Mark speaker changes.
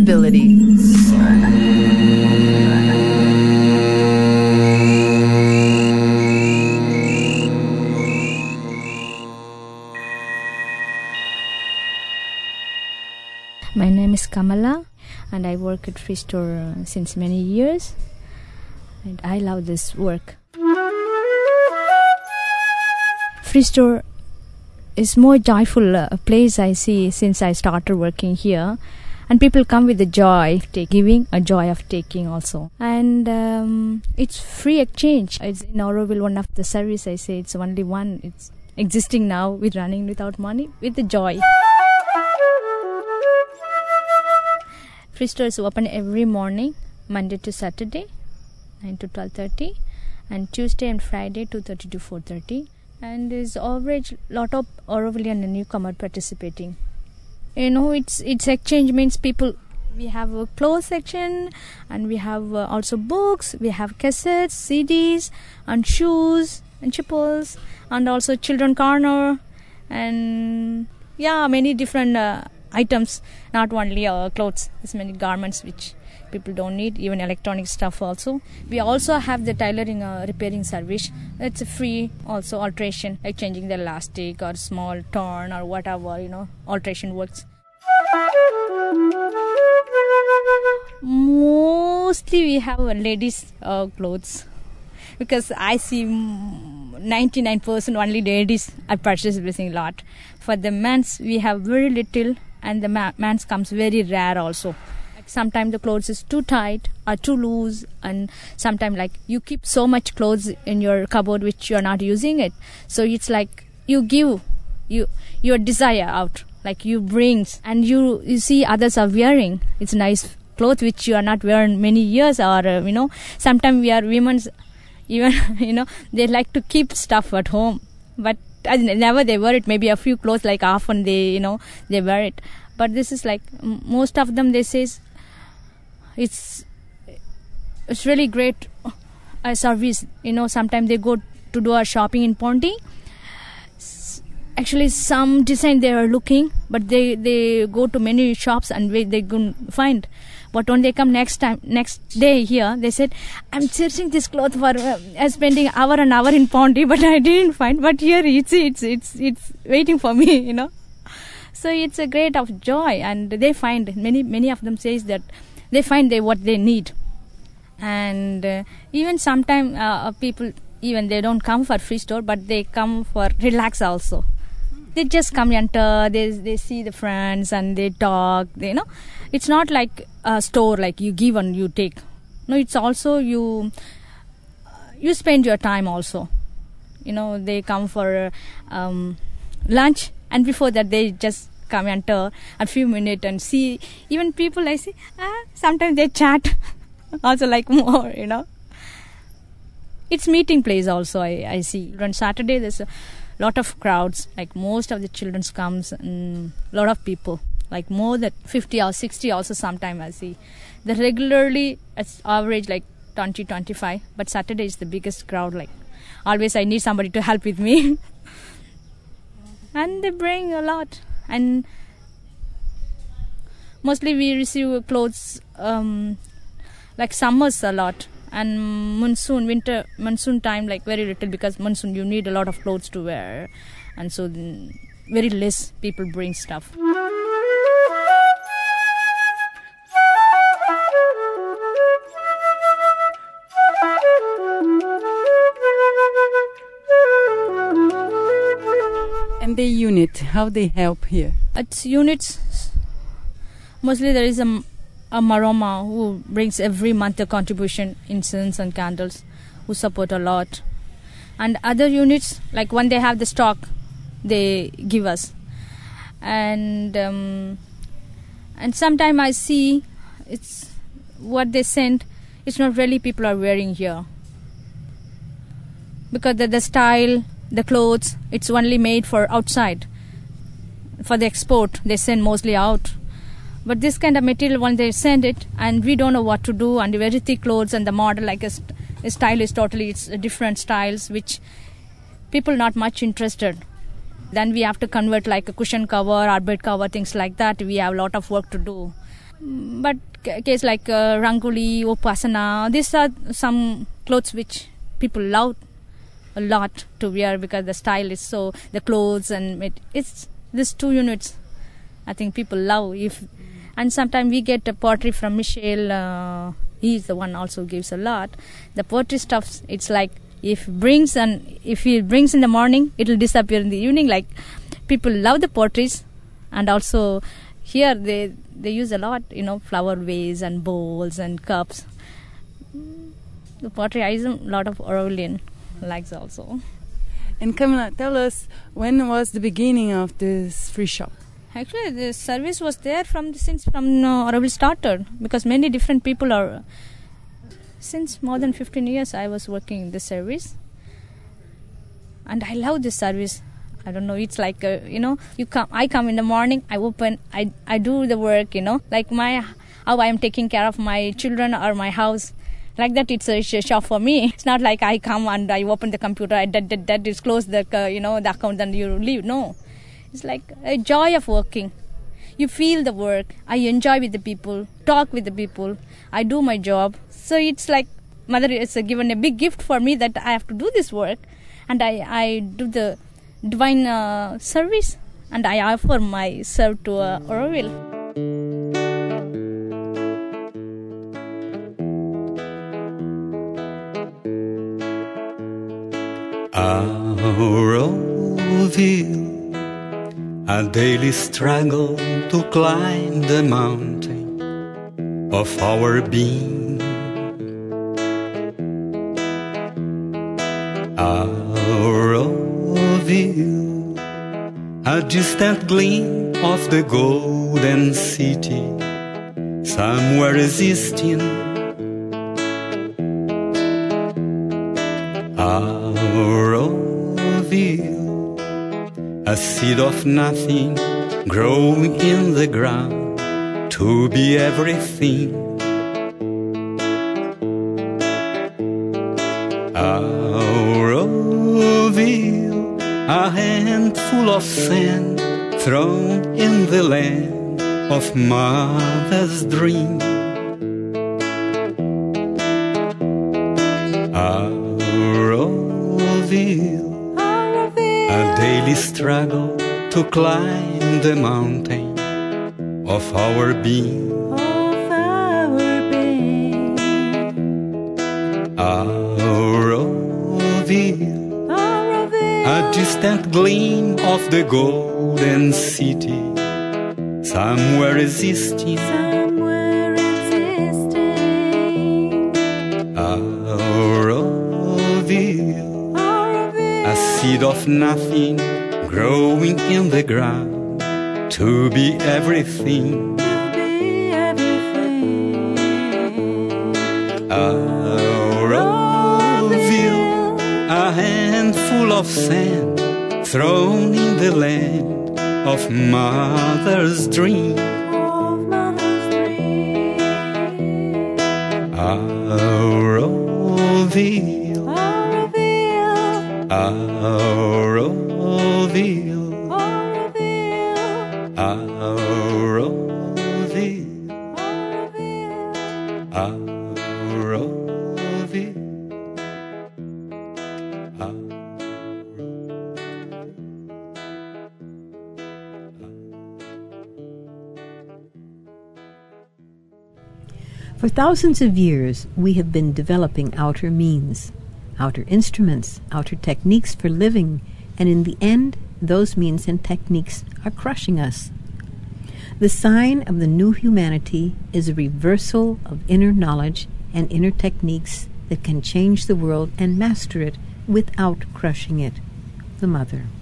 Speaker 1: possibility.
Speaker 2: My name is Kamala, and I work at Freestore since many years, and I love this work. Freestore is more joyful place I see since I started working here, and people come with the joy of giving, a joy of taking also. And it's free exchange. It's in Auroville, one of the service I say, it's only one. It's existing now with running without money, with the joy. Freestore is open every morning, Monday to Saturday, 9 to 12:30, and Tuesday and Friday, 2:30 to 4:30. And there's average lot of Aurovillian and newcomer participating. You know, it's exchange means people. We have a clothes section, and we have also books. We have cassettes, CDs, and shoes and chipples, and also children corner, and many different items. Not only clothes, there's many garments which people don't need, even electronic stuff also. We also have the tailoring repairing service. It's free also, alteration, like changing the elastic or small torn or whatever, alteration works. Mostly we have ladies clothes, because I see 99% only ladies are purchasing a lot. For the men's we have very little, and the men's comes very rare also. Sometimes the clothes is too tight or too loose, and sometimes like you keep so much clothes in your cupboard which you are not using it. So it's like you give your desire out, like you brings, and you see others are wearing. It's nice clothes which you are not wearing many years, or sometimes we are women's even they like to keep stuff at home, but never they wear it. Maybe a few clothes, like often they they wear it. But this is like most of them, they says it's really great service. Sometimes they go to do a shopping in Pondy. Actually, some design they are looking, but they go to many shops and they couldn't find. But when they come next day here, they said, I'm searching this cloth for spending hour and hour in Pondy, but I didn't find. But here it's waiting for me, So it's a great of joy, and they find many of them says that they find what they need. And even sometimes people, even they don't come for Freestore, but they come for relax also. They just come and they see the friends and they talk. It's not like a store like you give and you take. No, it's also you spend your time also. They come for lunch, and before that they just come and a few minutes and see. Even people I see, sometimes they chat also, like more. It's meeting place also. I see on Saturday there's a lot of crowds, like most of the children comes, and a lot of people, like more than 50 or 60 also. Sometimes I see the regularly it's average like 20-25, but Saturday is the biggest crowd. Like always I need somebody to help with me. And they bring a lot, and mostly we receive clothes like summers a lot, and winter monsoon time like very little, because monsoon you need a lot of clothes to wear, and so very less people bring stuff.
Speaker 3: And the unit, how they help here?
Speaker 2: At units, mostly there is a Maroma who brings every month a contribution, incense and candles, who support a lot. And other units, like when they have the stock, they give us. And sometimes I see it's what they send, it's not really people are wearing here. Because the style, the clothes, it's only made for outside. For the export, they send mostly out. But this kind of material, when they send it, and we don't know what to do, and very thick clothes, and the model, like a style is totally, it's different styles, which people not much interested. Then we have to convert like a cushion cover or bed cover, things like that. We have a lot of work to do. But case like Rangoli, Upasana, these are some clothes which people love a lot to wear because the style is so, the clothes and it's these 2 units I think people love. And sometimes we get a pottery from Michelle, he's the one also gives a lot. The pottery stuff, it's like if he brings in the morning, it will disappear in the evening. Like people love the potteries, and also here they use a lot, flower vase and bowls and cups. The pottery is a lot of Aurovilian likes also.
Speaker 3: And Kamala, tell us, when was the beginning of this free shop?
Speaker 2: Actually, the service was there since Auroville started, because many different people are. Since more than 15 years, I was working in this service, and I love this service. I don't know. It's like I come in the morning, I open, I do the work. Like how I am taking care of my children or my house. Like that, it's a shop for me. It's not like I come and I open the computer, that is close the the account and you leave. No. It's like a joy of working. You feel the work. I enjoy with the people, talk with the people. I do my job. So it's like Mother has given a big gift for me that I have to do this work. And I do the divine service. And I offer my serve to Auroville.
Speaker 1: Auroville, a daily struggle to climb the mountain of our being. Auroville, a distant gleam of the golden city, somewhere existing. Auroville, a seed of nothing growing in the ground to be everything. Auroville, a handful of sand thrown in the land of Mother's dream. Auroville, a daily struggle to climb the mountain of our being. Auroville, a distant gleam of the golden city, somewhere existing. Auroville, a seed of nothing growing in the ground to be everything. Auroville, a handful of sand thrown in the land of Mother's dream. Auroville, Auroville, Auroville,
Speaker 4: For thousands of years, we have been developing outer means, outer instruments, outer techniques for living, and in the end, those means and techniques are crushing us. The sign of the new humanity is a reversal of inner knowledge and inner techniques that can change the world and master it without crushing it. The Mother.